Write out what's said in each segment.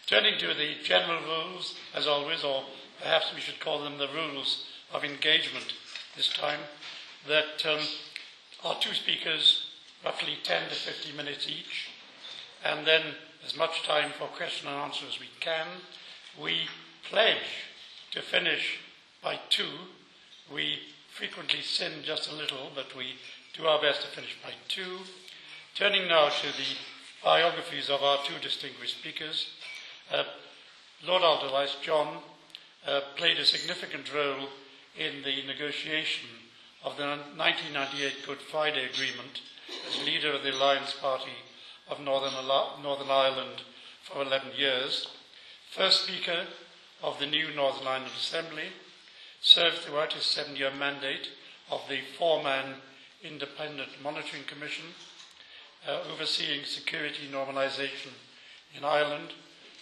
Turning to the general rules, as always, or perhaps we should call them the rules of engagement this time, that our two speakers, roughly 10 to 50 minutes each, and then as much time for question and answer as we can. We pledge to finish by 2. We frequently sin just a little, but we do our best to finish by 2. Turning now to the biographies of our two distinguished speakers. Lord Alderlice, John, played a significant role in the negotiation of the 1998 Good Friday Agreement as leader of the Alliance Party of Northern Ireland for 11 years. First Speaker of the new Northern Ireland Assembly, served throughout his 7-year mandate of the 4-man Independent Monitoring Commission, overseeing security normalisation in Ireland,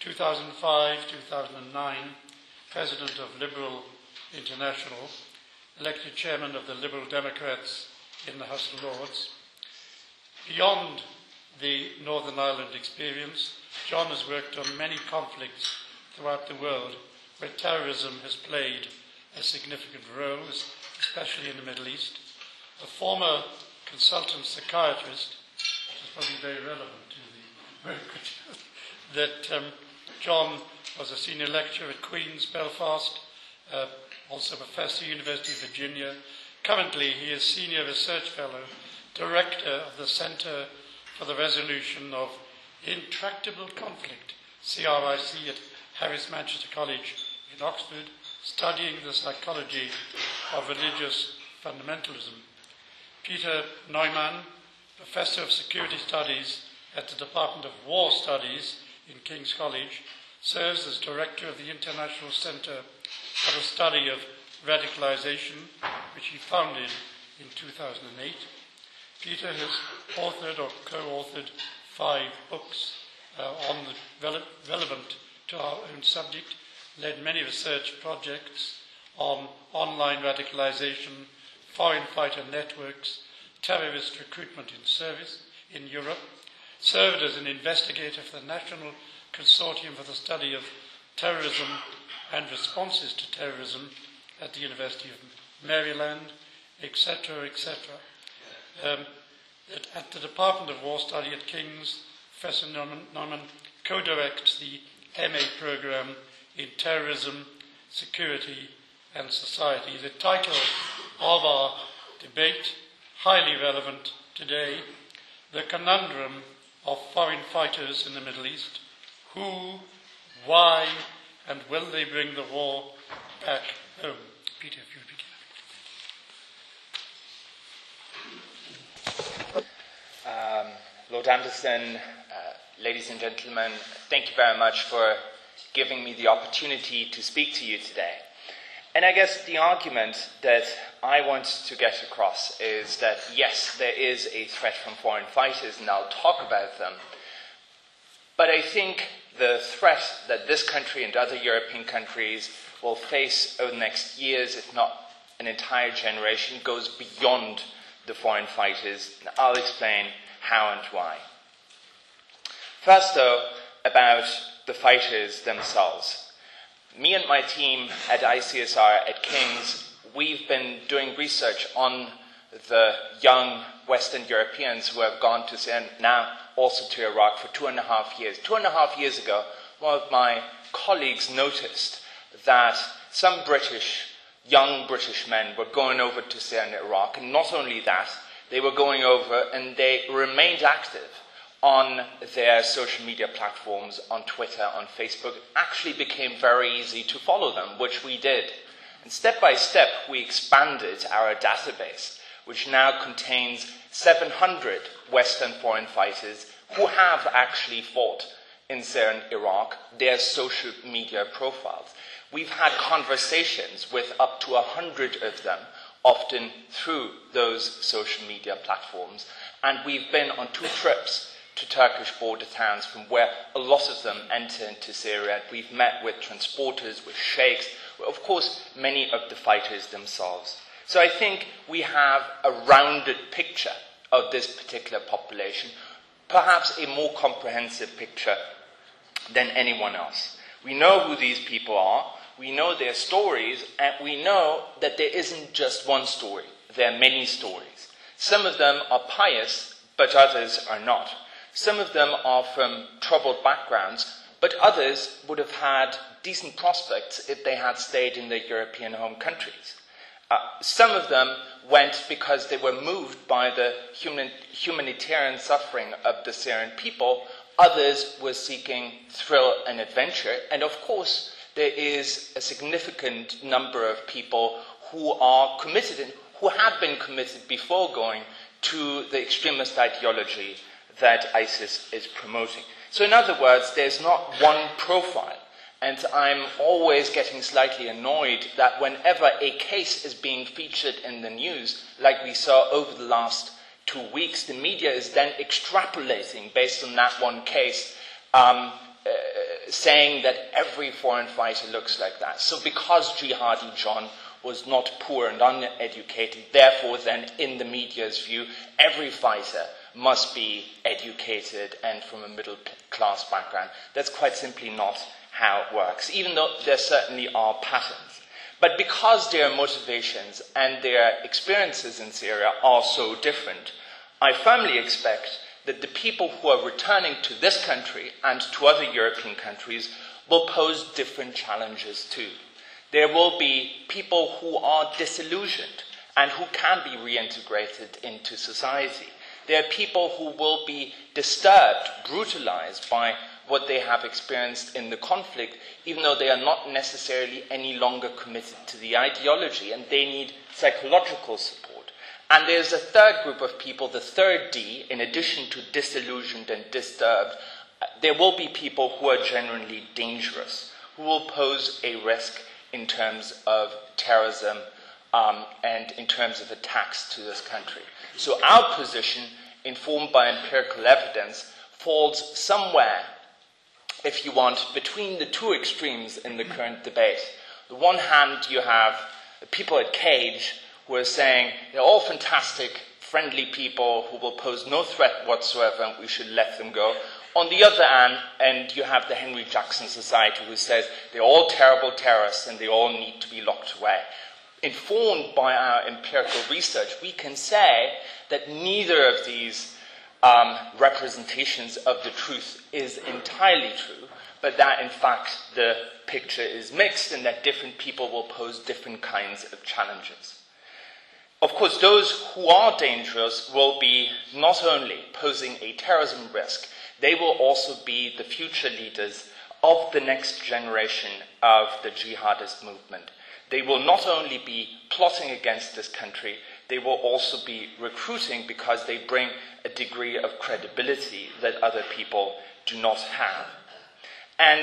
2005-2009, President of Liberal International, elected Chairman of the Liberal Democrats in the House of Lords. Beyond the Northern Ireland experience, John has worked on many conflicts throughout the world where terrorism has played a significant role, especially in the Middle East. A former consultant psychiatrist, which is probably very relevant to the work that John was a senior lecturer at Queen's, Belfast, also professor at the University of Virginia. Currently, he is Senior Research Fellow, Director of the Centre for the Resolution of Intractable Conflict, CRIC, at Harris Manchester College in Oxford, studying the psychology of religious fundamentalism. Peter Neumann, Professor of Security Studies at the Department of War Studies in King's College, serves as Director of the International Centre for the Study of Radicalisation, which he founded in 2008. Peter has authored or co-authored 5 books on the relevant to our own subject, led many research projects on online radicalisation, foreign fighter networks, terrorist recruitment in service in Europe, served as an investigator for the National Consortium for the Study of Terrorism and Responses to Terrorism at the University of Maryland, etc., etc. At the Department of War Study at King's, Professor Neumann co-directs the MA programme in Terrorism, Security and Society. The title of our debate, highly relevant today, The Conundrum of Foreign Fighters in the Middle East. Who, why, and will they bring the war back home? Peter, if you begin. Lord Anderson, ladies and gentlemen, thank you very much for giving me the opportunity to speak to you today. And I guess the argument that I want to get across is that, yes, there is a threat from foreign fighters, and I'll talk about them. But I think the threat that this country and other European countries will face over the next years, if not an entire generation, goes beyond the foreign fighters. And I'll explain how and why. First, though, about the fighters themselves. Me and my team at ICSR at King's, we've been doing research on the young Western Europeans who have gone to Syria, now also to Iraq, for 2.5 years. 2.5 years ago, one of my colleagues noticed that some young British men were going over to Syria and Iraq, and not only that, they were going over and they remained active on their social media platforms, on Twitter, on Facebook. It actually became very easy to follow them, which we did. And step by step, we expanded our database, which now contains 700 Western foreign fighters who have actually fought in Syria and Iraq, their social media profiles. We've had conversations with up to 100 of them, often through those social media platforms. And we've been on 2 trips to Turkish border towns from where a lot of them enter into Syria. We've met with transporters, with sheikhs, with, of course, many of the fighters themselves. So I think we have a rounded picture of this particular population, perhaps a more comprehensive picture than anyone else. We know who these people are, we know their stories, and we know that there isn't just one story. There are many stories. Some of them are pious, but others are not. Some of them are from troubled backgrounds, but others would have had decent prospects if they had stayed in their European home countries. Some of them went because they were moved by the humanitarian suffering of the Syrian people. Others were seeking thrill and adventure. And of course, there is a significant number of people who are committed and who have been committed before going to the extremist ideology that ISIS is promoting. So in other words, there's not one profile. And I'm always getting slightly annoyed that whenever a case is being featured in the news, like we saw over the last 2 weeks, the media is then extrapolating based on that one case, saying that every foreign fighter looks like that. So because Jihadi John was not poor and uneducated, therefore then in the media's view, every fighter must be educated and from a middle class background. That's quite simply not how it works, even though there certainly are patterns. But because their motivations and their experiences in Syria are so different, I firmly expect that the people who are returning to this country and to other European countries will pose different challenges too. There will be people who are disillusioned and who can be reintegrated into society. There are people who will be disturbed, brutalized by what they have experienced in the conflict, even though they are not necessarily any longer committed to the ideology, and they need psychological support. And there's a third group of people, the third D, in addition to disillusioned and disturbed, there will be people who are genuinely dangerous, who will pose a risk in terms of terrorism and in terms of attacks to this country. So our position, informed by empirical evidence, falls somewhere, if you want, between the two extremes in the current debate. On the one hand, you have the people at Cage who are saying they're all fantastic, friendly people who will pose no threat whatsoever and we should let them go. On the other hand, you have the Henry Jackson Society who says they're all terrible terrorists and they all need to be locked away. Informed by our empirical research, we can say that neither of these representations of the truth is entirely true, but that in fact the picture is mixed and that different people will pose different kinds of challenges. Of course, those who are dangerous will be not only posing a terrorism risk, they will also be the future leaders of the next generation of the jihadist movement. They will not only be plotting against this country, they will also be recruiting because they bring a degree of credibility that other people do not have. And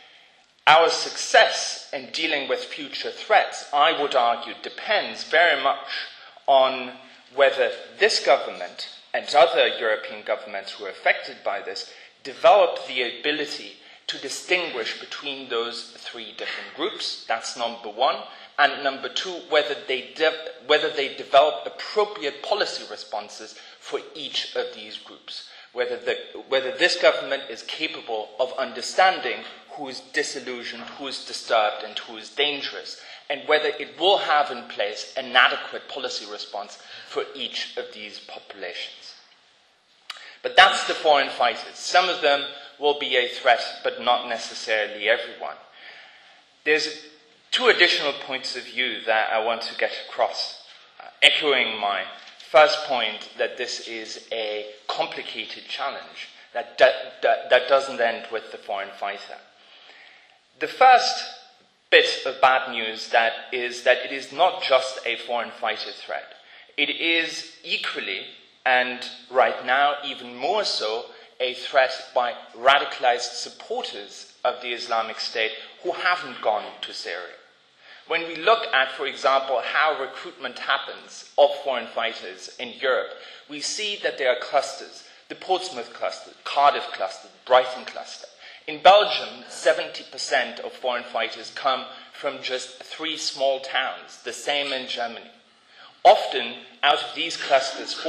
our success in dealing with future threats, I would argue, depends very much on whether this government and other European governments who are affected by this develop the ability to distinguish between those three different groups. That's number one. And number two, whether they develop appropriate policy responses for each of these groups. Whether this government is capable of understanding who is disillusioned, who is disturbed, and who is dangerous, and whether it will have in place an adequate policy response for each of these populations. But that's the foreign fighters. Some of them will be a threat, but not necessarily everyone. There's two additional points of view that I want to get across, echoing my first point that this is a complicated challenge that doesn't end with the foreign fighter. The first bit of bad news is that it is not just a foreign fighter threat. It is equally, and right now even more so, a threat by radicalized supporters of the Islamic State who haven't gone to Syria. When we look at, for example, how recruitment happens of foreign fighters in Europe, we see that there are clusters: the Portsmouth cluster, Cardiff cluster, Brighton cluster. In Belgium, 70% of foreign fighters come from just 3 small towns, the same in Germany. Often, out of these clusters, 4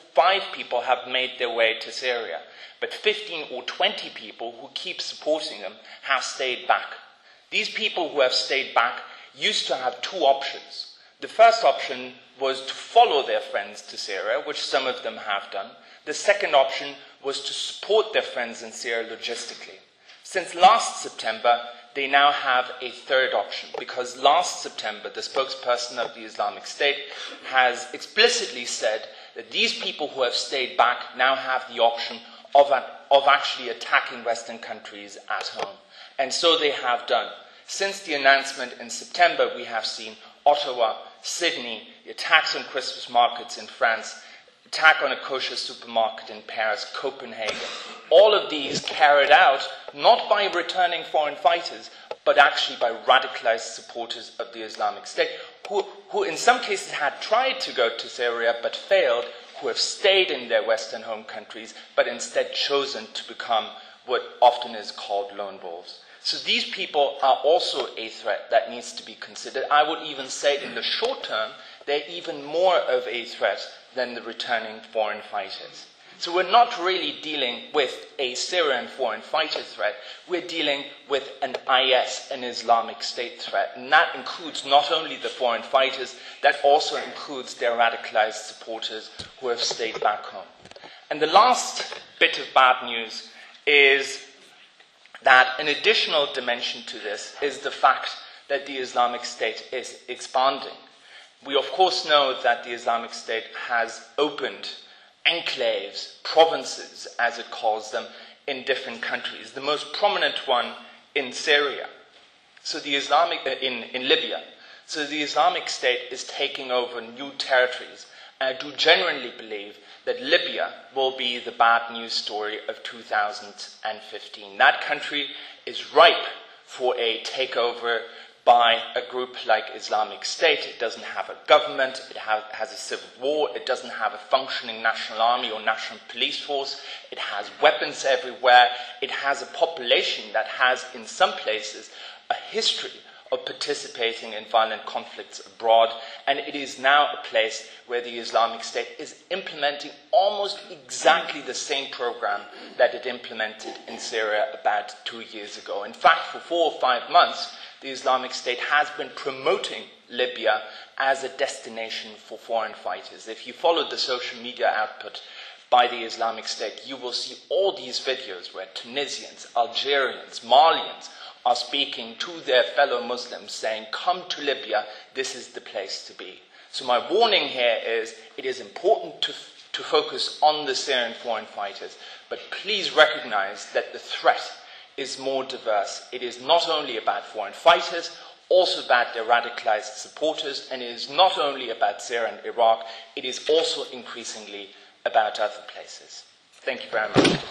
5 people have made their way to Syria, but 15 or 20 people who keep supporting them have stayed back. These people who have stayed back used to have 2 options. The first option was to follow their friends to Syria, which some of them have done. The second option was to support their friends in Syria logistically. Since last September, they now have a third option, because last September, the spokesperson of the Islamic State has explicitly said that these people who have stayed back now have the option of actually attacking Western countries at home. And so they have done. Since the announcement in September, we have seen Ottawa, Sydney, the attacks on Christmas markets in France, attack on a kosher supermarket in Paris, Copenhagen. All of these carried out not by returning foreign fighters, but actually by radicalized supporters of the Islamic State, who in some cases had tried to go to Syria but failed, who have stayed in their Western home countries, but instead chosen to become what often is called lone wolves. So these people are also a threat that needs to be considered. I would even say in the short term, they're even more of a threat than the returning foreign fighters. So we're not really dealing with a Syrian foreign fighter threat. We're dealing with an IS, an Islamic State threat. And that includes not only the foreign fighters, that also includes their radicalized supporters who have stayed back home. And the last bit of bad news is that an additional dimension to this is the fact that the Islamic State is expanding. We of course know that the Islamic State has opened enclaves, provinces, as it calls them, in different countries. The most prominent one in Syria, in Libya. So the Islamic State is taking over new territories. And I do genuinely believe that Libya will be the bad news story of 2015. That country is ripe for a takeover by a group like Islamic State. It doesn't have a government, it has a civil war, it doesn't have a functioning national army or national police force, it has weapons everywhere, it has a population that has, in some places, a history of participating in violent conflicts abroad, and it is now a place where the Islamic State is implementing almost exactly the same program that it implemented in Syria about 2 years ago. In fact, for 4 or 5 months, the Islamic State has been promoting Libya as a destination for foreign fighters. If you follow the social media output by the Islamic State, you will see all these videos where Tunisians, Algerians, Malians are speaking to their fellow Muslims saying, come to Libya, this is the place to be. So my warning here is, it is important to focus on the Syrian foreign fighters, but please recognize that the threat is more diverse. It is not only about foreign fighters, also about their radicalized supporters, and it is not only about Syria and Iraq, it is also increasingly about other places. Thank you very much.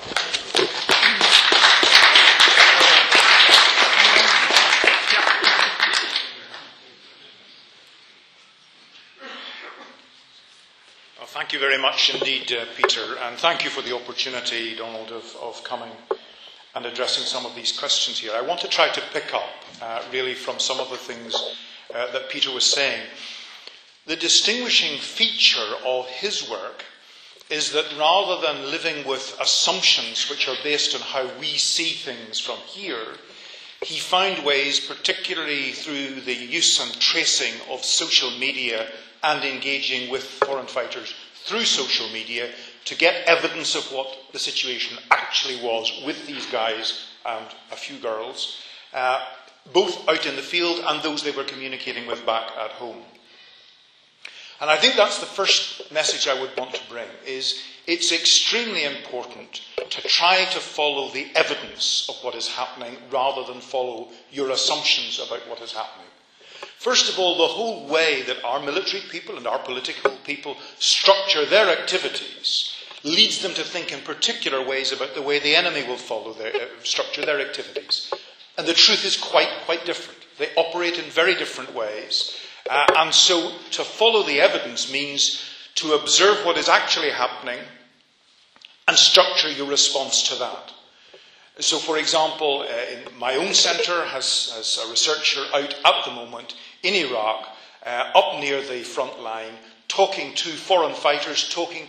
Well, thank you very much indeed, Peter, and thank you for the opportunity, Donald, of coming and addressing some of these questions here. I want to try to pick up really from some of the things that Peter was saying. The distinguishing feature of his work is that rather than living with assumptions which are based on how we see things from here, he found ways, particularly through the use and tracing of social media and engaging with foreign fighters through social media, to get evidence of what the situation actually was with these guys and a few girls, both out in the field and those they were communicating with back at home. And I think that's the first message I would want to bring, is it's extremely important to try to follow the evidence of what is happening rather than follow your assumptions about what is happening. First of all, the whole way that our military people and our political people structure their activities leads them to think in particular ways about the way the enemy will structure their activities. And the truth is quite different. They operate in very different ways. And so to follow the evidence means to observe what is actually happening and structure your response to that. So, for example, my own centre has a researcher out at the moment in Iraq, up near the front line, talking to foreign fighters, talking to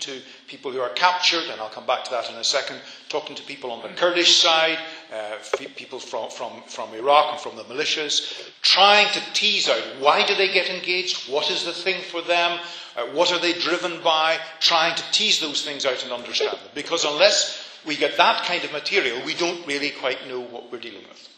people who are captured, and I'll come back to that in a second, talking to people on the Kurdish side, people from Iraq and from the militias, trying to tease out why do they get engaged, what is the thing for them, what are they driven by, trying to tease those things out and understand them. Because unless we get that kind of material, we don't really quite know what we're dealing with.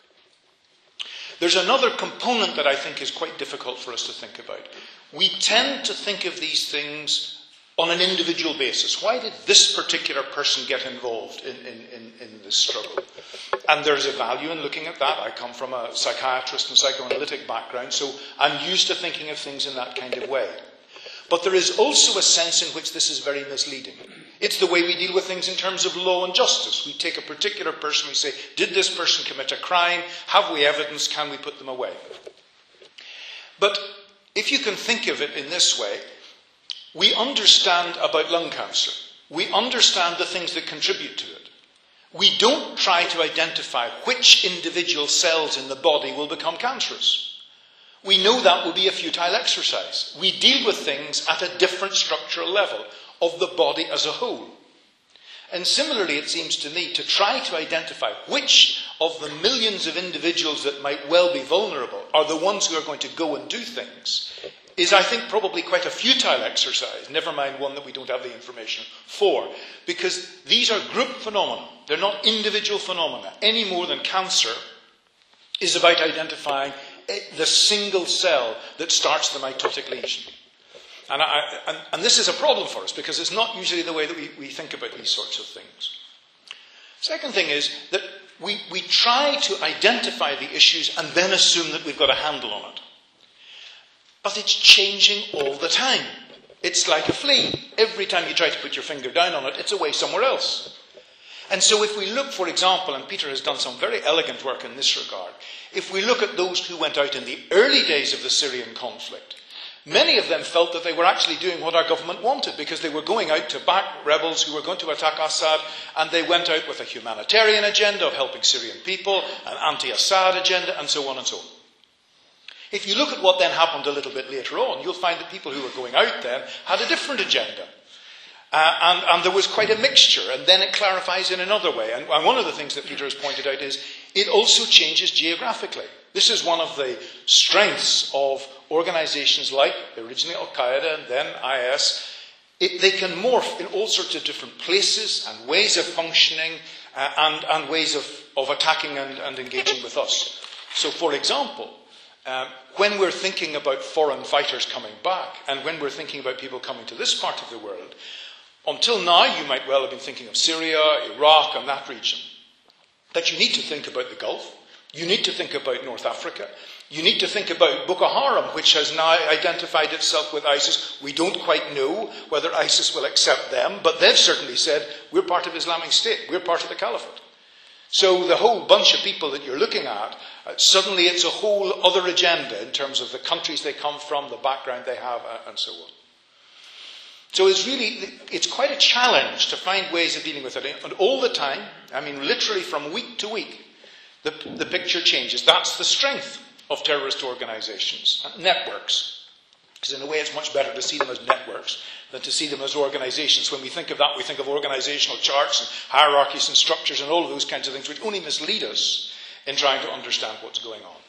There's another component that I think is quite difficult for us to think about. We tend to think of these things on an individual basis. Why did this particular person get involved in this struggle? And there's a value in looking at that. I come from a psychiatrist and psychoanalytic background, so I'm used to thinking of things in that kind of way. But there is also a sense in which this is very misleading. It's the way we deal with things in terms of law and justice. We take a particular person, we say, did this person commit a crime? Have we evidence? Can we put them away? But if you can think of it in this way, we understand about lung cancer. We understand the things that contribute to it. We don't try to identify which individual cells in the body will become cancerous. We know that will be a futile exercise. We deal with things at a different structural level of the body as a whole. And similarly, it seems to me, to try to identify which of the millions of individuals that might well be vulnerable are the ones who are going to go and do things is, I think, probably quite a futile exercise, never mind one that we don't have the information for, because these are group phenomena. They're not individual phenomena, any more than cancer is about identifying the single cell that starts the mitotic lesion. And this is a problem for us, because it's not usually the way that we think about these sorts of things. Second thing is that we try to identify the issues and then assume that we've got a handle on it. But it's changing all the time. It's like a flea. Every time you try to put your finger down on it, it's away somewhere else. And so if we look, for example, and Peter has done some very elegant work in this regard, if we look at those who went out in the early days of the Syrian conflict, many of them felt that they were actually doing what our government wanted, because they were going out to back rebels who were going to attack Assad, and they went out with a humanitarian agenda of helping Syrian people, an anti-Assad agenda, and so on and so on. If you look at what then happened a little bit later on, you'll find that people who were going out then had a different agenda. And there was quite a mixture, and then it clarifies in another way. And one of the things that Peter has pointed out is it also changes geographically. This is one of the strengths of organizations like originally Al-Qaeda and then IS. They can morph in all sorts of different places and ways of functioning and ways of attacking and engaging with us. So, for example, when we're thinking about foreign fighters coming back, and when we're thinking about people coming to this part of the world, until now you might well have been thinking of Syria, Iraq, and that region. But you need to think about the Gulf. You need to think about North Africa. You need to think about Boko Haram, which has now identified itself with ISIS. We don't quite know whether ISIS will accept them, but they've certainly said, we're part of Islamic State, we're part of the Caliphate. So the whole bunch of people that you're looking at, suddenly it's a whole other agenda in terms of the countries they come from, the background they have, and so on. So it's quite a challenge to find ways of dealing with it. And all the time, I mean literally from week to week, the picture changes. That's the strength of terrorist organizations, networks. Because in a way it's much better to see them as networks than to see them as organizations. When we think of that, we think of organizational charts and hierarchies and structures and all of those kinds of things, which only mislead us in trying to understand what's going on.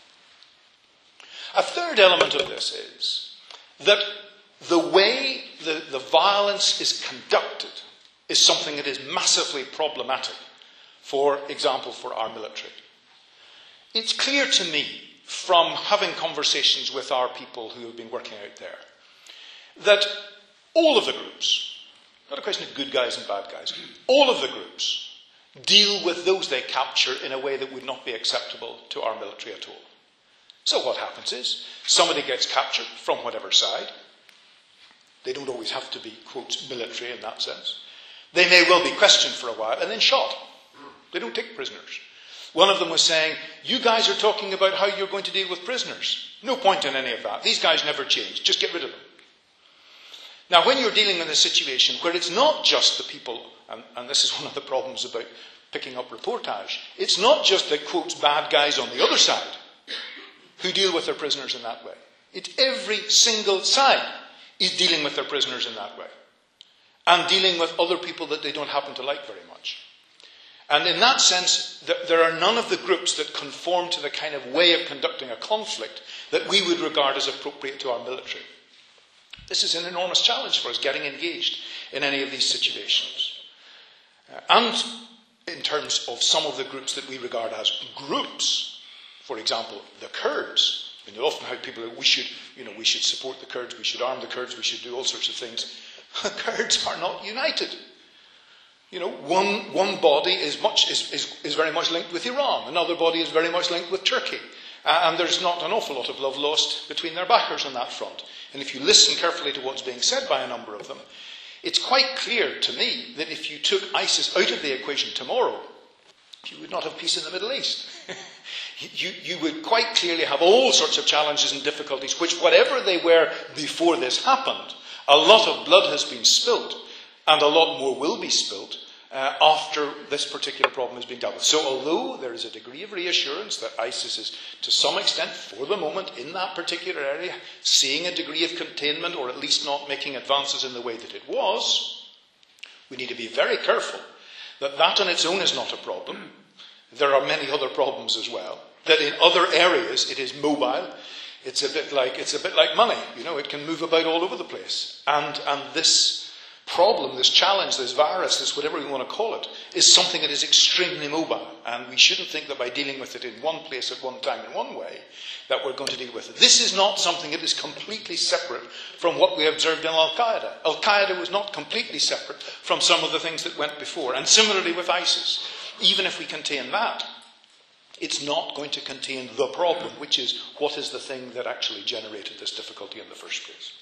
A third element of this is that the way the violence is conducted is something that is massively problematic, for example, for our military. It's clear to me from having conversations with our people who have been working out there that all of the groups, not a question of good guys and bad guys, all of the groups deal with those they capture in a way that would not be acceptable to our military at all. So what happens is somebody gets captured from whatever side. They don't always have to be, quote, military in that sense. They may well be questioned for a while and then shot. They don't take prisoners. One of them was saying, you guys are talking about how you're going to deal with prisoners. No point in any of that. These guys never change. Just get rid of them. Now, when you're dealing with a situation where it's not just the people, and this is one of the problems about picking up reportage, it's not just the, quote, bad guys on the other side who deal with their prisoners in that way. It's every single side is dealing with their prisoners in that way. and dealing with other people that they don't happen to like very much. And in that sense, there are none of the groups that conform to the kind of way of conducting a conflict that we would regard as appropriate to our military. This is an enormous challenge for us, getting engaged in any of these situations. And in terms of some of the groups that we regard as groups, for example, the Kurds. You often have people that we should support the Kurds, we should arm the Kurds, we should do all sorts of things. The Kurds are not united. One body is very much linked with Iran, another body is very much linked with Turkey. And there's not an awful lot of love lost between their backers on that front. And if you listen carefully to what's being said by a number of them, it's quite clear to me that if you took ISIS out of the equation tomorrow, you would not have peace in the Middle East. You would quite clearly have all sorts of challenges and difficulties, which, whatever they were before this happened, a lot of blood has been spilt, and a lot more will be spilt after this particular problem has been dealt with. So although there is a degree of reassurance that ISIS is, to some extent, for the moment, in that particular area, seeing a degree of containment, or at least not making advances in the way that it was, we need to be very careful that that on its own is not a problem. There are many other problems as well. That in other areas it is mobile. It's a bit like money. It can move about all over the place. And this problem, this challenge, this virus, this whatever we want to call it, is something that is extremely mobile. And we shouldn't think that by dealing with it in one place at one time in one way, that we're going to deal with it. This is not something that is completely separate from what we observed in Al-Qaeda. Al-Qaeda was not completely separate from some of the things that went before. And similarly with ISIS. Even if we contain that, it's not going to contain the problem, which is what is the thing that actually generated this difficulty in the first place.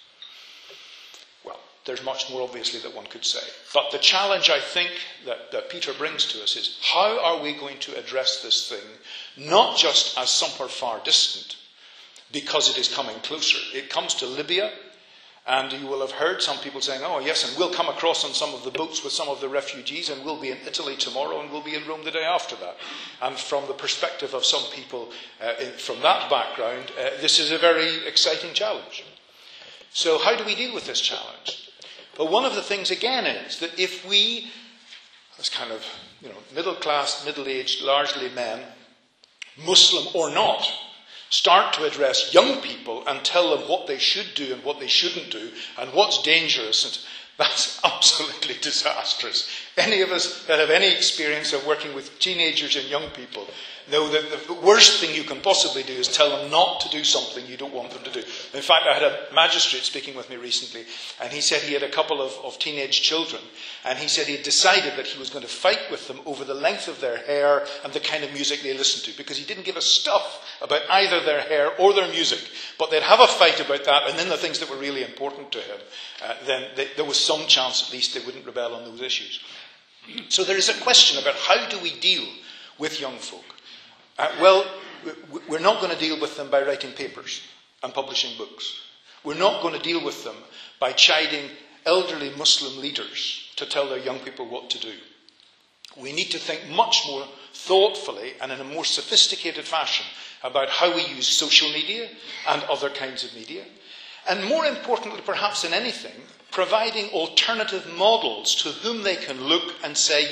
Well, there's much more obviously that one could say. But the challenge I think that Peter brings to us is, how are we going to address this thing, not just as somewhere far distant, because it is coming closer. It comes to Libya, and you will have heard some people saying, oh yes, and we'll come across on some of the boats with some of the refugees, and we'll be in Italy tomorrow, and we'll be in Rome the day after that. And from the perspective of some people from that background, this is a very exciting challenge. So how do we deal with this challenge? Well, one of the things again is that if we, as kind of middle class, middle-aged, largely men, Muslim or not, start to address young people and tell them what they should do and what they shouldn't do and what's dangerous, and that's absolutely disastrous. Any of us that have any experience of working with teenagers and young people know that the worst thing you can possibly do is tell them not to do something you don't want them to do. In fact, I had a magistrate speaking with me recently, and he said he had a couple of teenage children, and he said he had decided that he was going to fight with them over the length of their hair and the kind of music they listened to, because he didn't give a stuff about either their hair or their music. But they'd have a fight about that, and then the things that were really important to him, there was some chance at least they wouldn't rebel on those issues. So there is a question about how do we deal with young folk. Well, we're not going to deal with them by writing papers and publishing books. We're not going to deal with them by chiding elderly Muslim leaders to tell their young people what to do. We need to think much more thoughtfully and in a more sophisticated fashion about how we use social media and other kinds of media. And more importantly, perhaps than anything, providing alternative models to whom they can look and say,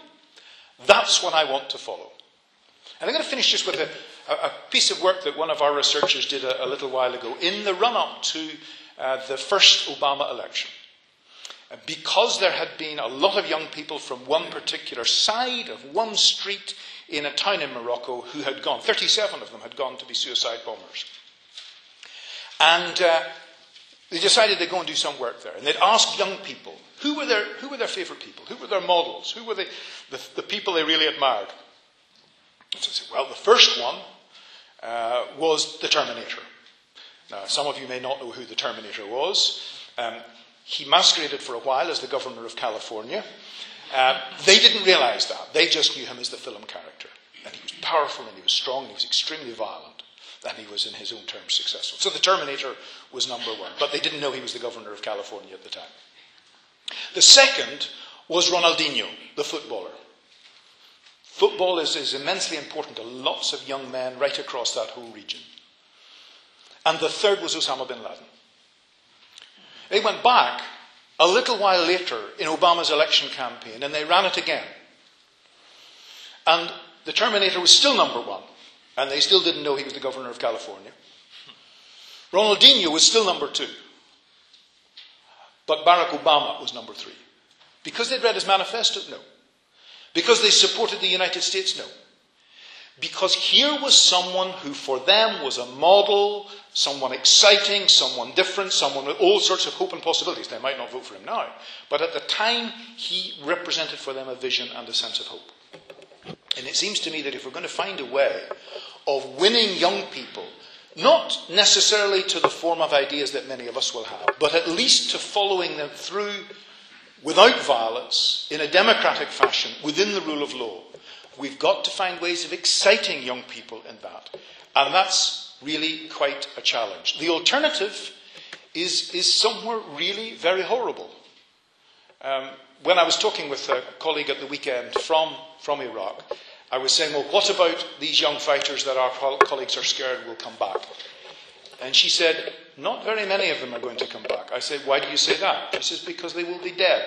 that's what I want to follow. And I'm going to finish just with a piece of work that one of our researchers did a little while ago in the run-up to the first Obama election. Because there had been a lot of young people from one particular side of one street in a town in Morocco who had gone, 37 of them had gone to be suicide bombers. And they decided they'd go and do some work there. And they'd ask young people, who were their favourite people? Who were their models? Who were the people they really admired? So I said, well, the first one was the Terminator. Now, some of you may not know who the Terminator was. He masqueraded for a while as the governor of California. They didn't realise that. They just knew him as the film character. And he was powerful, and he was strong, and he was extremely violent. And he was, in his own terms, successful. So the Terminator was number one. But they didn't know he was the governor of California at the time. The second was Ronaldinho, the footballer. Football is immensely important to lots of young men right across that whole region. And the third was Osama bin Laden. They went back a little while later in Obama's election campaign, and they ran it again. And the Terminator was still number one, and they still didn't know he was the governor of California. Ronaldinho was still number two, but Barack Obama was number three. Because they'd read his manifesto? No. Because they supported the United States? No. Because here was someone who for them was a model, someone exciting, someone different, someone with all sorts of hope and possibilities. They might not vote for him now, but at the time he represented for them a vision and a sense of hope. And it seems to me that if we're going to find a way of winning young people, not necessarily to the form of ideas that many of us will have, but at least to following them through without violence, in a democratic fashion, within the rule of law, we've got to find ways of exciting young people in that. And that's really quite a challenge. The alternative is somewhere really very horrible. When I was talking with a colleague at the weekend from Iraq, I was saying, well, what about these young fighters that our colleagues are scared will come back? And she said, not very many of them are going to come back. I said, why do you say that? She says, because they will be dead.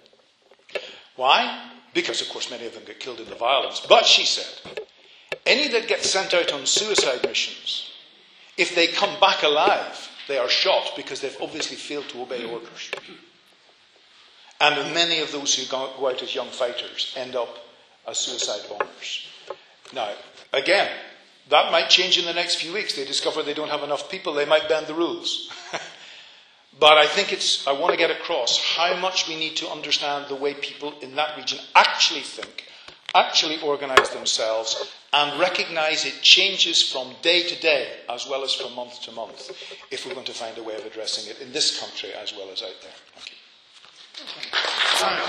Why? Because, of course, many of them get killed in the violence. But, she said, any that get sent out on suicide missions, if they come back alive, they are shot because they've obviously failed to obey orders. And many of those who go out as young fighters end up as suicide bombers. Now, again, that might change in the next few weeks. They discover they don't have enough people, they might bend the rules. But I think I want to get across how much we need to understand the way people in that region actually think, actually organise themselves, and recognise it changes from day to day as well as from month to month if we're going to find a way of addressing it in this country as well as out there. Thank you.